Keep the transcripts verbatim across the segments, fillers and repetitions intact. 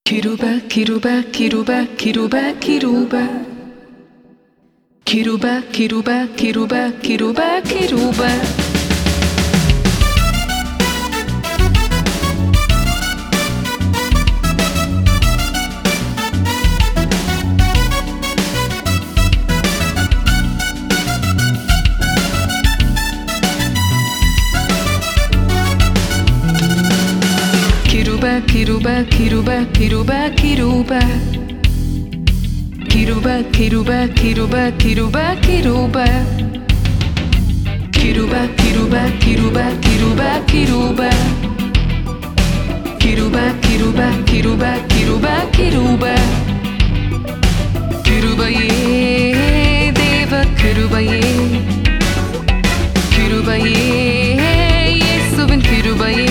Kiruba, kiruba, kiruba, kiruba, kiruba. Kiruba, kiruba, kiruba, kiruba, kiruba. Kiruba, kiruba, kiruba, kiruba, kiruba. Kiruba, kiruba, kiruba, kiruba, kiruba. Kiruba, kiruba, kiruba, kiruba, kiruba. Kiruba, kiruba, kiruba, kiruba, kiruba. Kirubaye, Deva kirubaye. Kirubaye, Yesuvin kirubaye.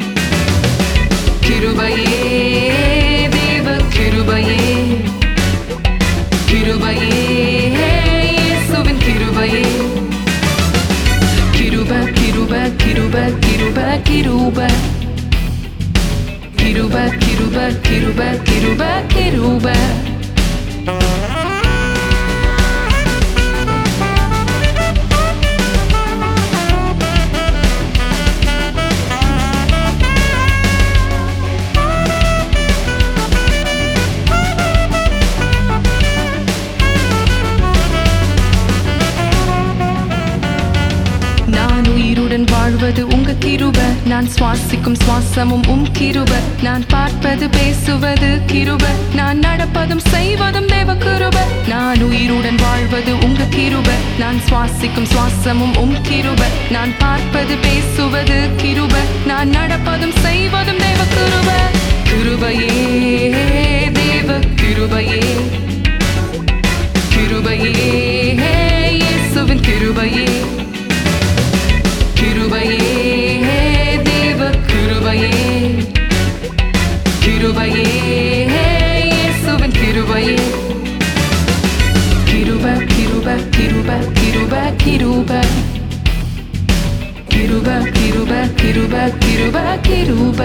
Kirubaye, Deva kirubaye. Kirubaye, Yesuvin kirubaye. Kiruba, kiruba, kiruba, kiruba, kiruba. Kiruba, kiruba, kiruba, kiruba, kiruba. வாழ்வது உங்க கிருப, நான் சுவாசிக்கும் சுவாசமும் உம் கிருப, நான் பார்ப்பது பேசுவது கிருப, நான் நடப்பதும் செய்வதும் தேவ கிருப. நான் உயிருடன் வாழ்வது உங்க கிருப, நான் சுவாசிக்கும் சுவாசமும் உம் கிருப, நான் பார்ப்பது பேசுவது கிருப, நான் நடப்பதும் செய்வதும் தேவ கிருப. கிருபையே தேவ கிருபையே. கிருபையே இயேசுவின் கிருபையே. கிருபையே தேவ கிருபையே. கிருபையே இயேசுவின் கிருபையே. கிருப, கிருப, கிருப, கிருப, கிருப. கிருப, கிருப, கிருப, கிருப, கிருப.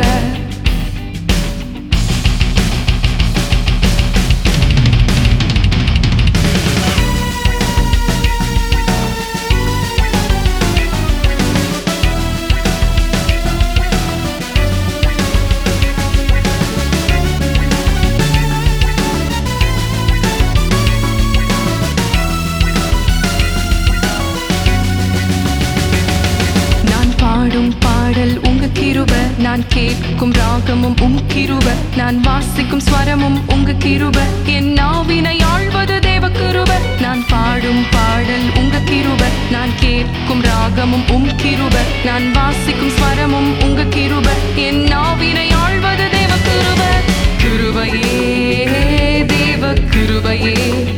பாடல் உங்க கிருப, நான் கேட்கும் ராகமும் உம் கிருப, நான் வாசிக்கும் ஸ்வரமும் உங்க கிருப, என் நாவினை ஆழ்வது தேவ கிருப. நான் பாடும் பாடல் உங்க கிருப, நான் கேட்கும் ராகமும் உம் கிருப, நான் வாசிக்கும் ஸ்வரமும் உங்க கிருப, என் நாவினை ஆழ்வது தேவ கிருப. கிருபையே தேவ கிருபையே.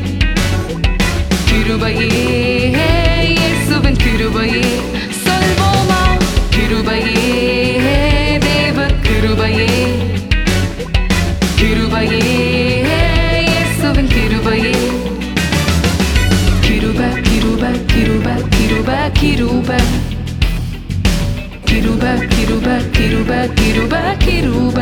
கிருபையே இயேசுவின் கிருபையே. சொல்வோமா கிருபையே தேவ கிருபையே. கிருபையே இயேசுவின் கிருபையே. கிருப, கிருப, கிருப, கிருப, கிருப. கிருப, கிருப, கிருப, கிருப, கிருப.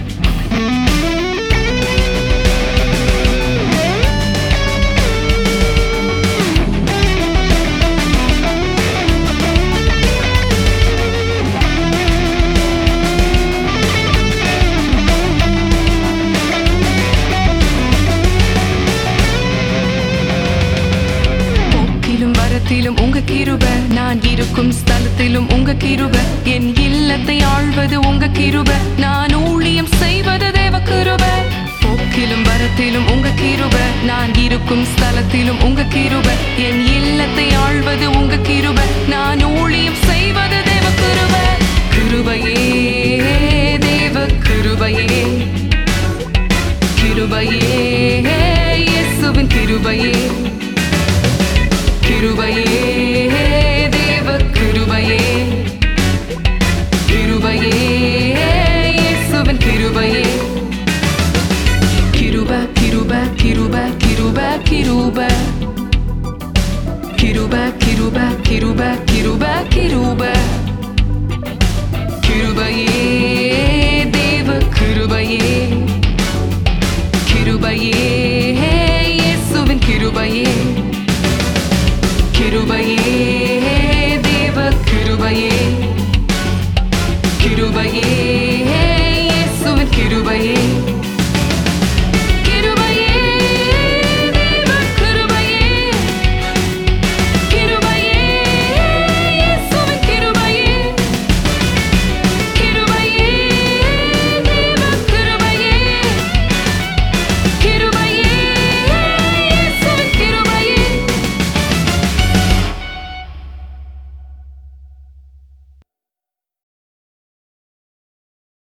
உங்க கிருப, நான் இருக்கும் ஸ்தலத்திலும் உங்க கிருப, என் இல்லத்தை ஆழ்வது உங்க கிருப, நான் ஊழியம் செய்வது தேவ கிருப. போக்கிலும் வரத்திலும் உங்க கிருப, நான் இருக்கும் ஸ்தலத்திலும் உங்க கிருப, என் இல்லத்தை ஆழ்வது உங்க கிருப, நான் ஊழியம் செய்வது